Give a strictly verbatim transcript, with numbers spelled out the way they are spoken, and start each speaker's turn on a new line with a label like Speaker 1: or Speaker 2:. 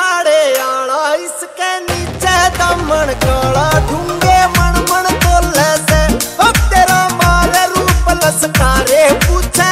Speaker 1: फाड़े आला इसके नीचे दमन काला ढूंगे मन मन तोले से अब तेरा मारे रूप लसकारे पूछे